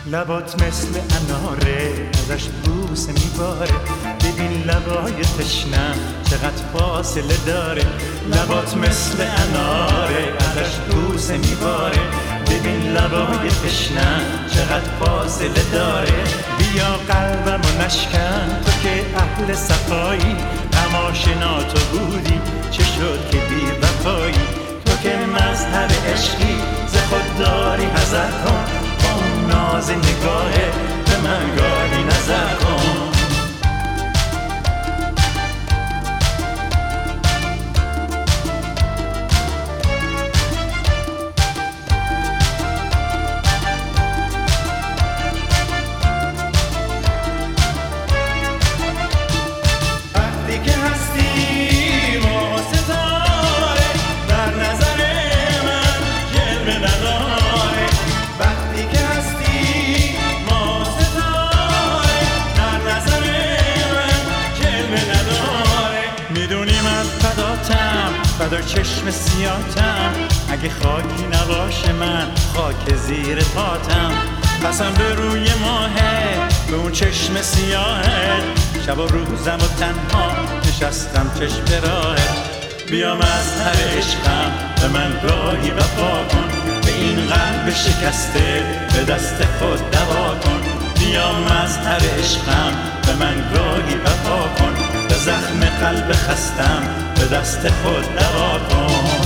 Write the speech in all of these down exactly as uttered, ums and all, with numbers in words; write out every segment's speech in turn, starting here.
لبات مثل اناره ازش بوسه میباره، ببین لبای تشنم چقدر فاصله داره. لبات مثل اناره ازش بوسه میباره، ببین لبای تشنم چقدر فاصله داره. بیا قلبمو نشکن تو که اهل صفایی، تماشنا تو بودی چه شد که بی وفایی. تو که مظهر عشقی ز خود داری حذر کن، اون ناز نگاهه به من گاهی نظر کن. فدای چشم سیاتم، اگه خاکی نباشه من خاک زیر پاتم. قسم به روی ماهه به اون چشم سیاهت، شب و روزم و تنها نشستم چشم به راهت. بیا مظهر عشقم به من گاهی وفا کن، به این قلب شکسته به دست خود دوا کن. بیا مظهر عشقم به من گاهی وفا کن، به زخم قلب خستم به دست خود دوا کن.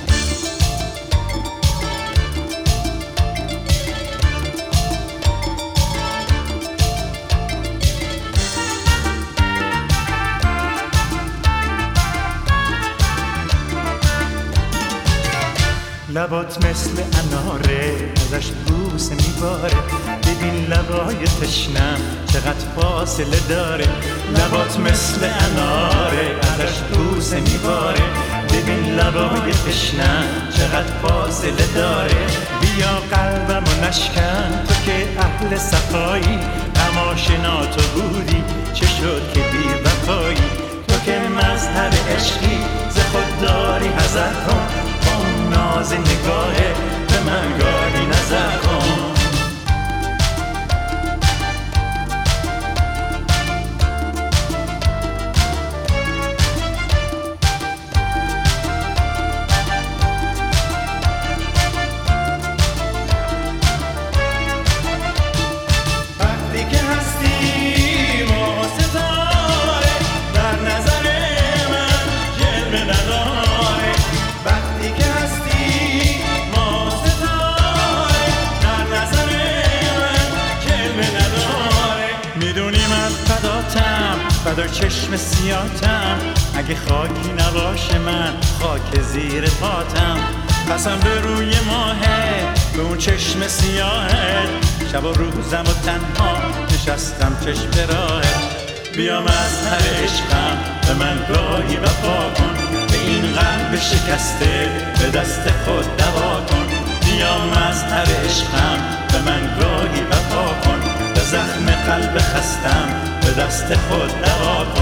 لبات مثل اناره ازش بوسه میباره، ببین لبای تشنم چقدر فاصله داره. لبات مثل اناره ازش بوسه میباره، ببین لبای تشنم چقدر فاصله داره. بیا قلبمو نشکن تو که اهل صفایی، تماشنا تو بودی چه شد که بی وفایی. تو که مظهر عشقی ز خود داری حذر کن، اون ناز نگاهه به من گاهی نظر کن. فدای چشم سیاتم، اگه خاکی نباشه من خاک زیر پاتم. قسم به روی ماهه به اون چشم سیاهت، شب و روزم و تنها نشستم چشم به راهت. بیا مظهر عشقم به من گاهی وفا کن، به این قلب شکسته به دست خود دوا کن. بیا مظهر عشقم به من گاهی وفا کن، به زخم قلب خستم به دست خود دوا کن.